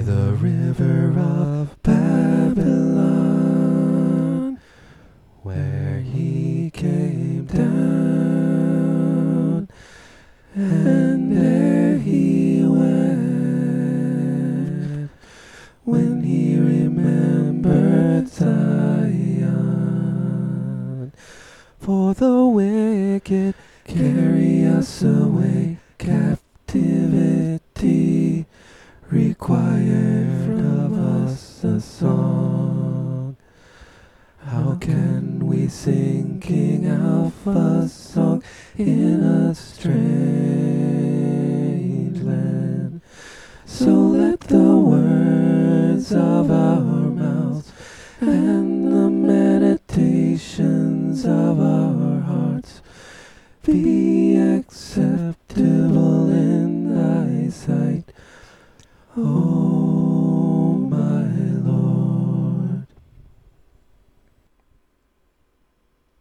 the river of Babylon, where he came down, and there he went, when he remembered Zion. For the wicked carry us away, captivity required of us a song. How can we sing King Alpha's song in a strange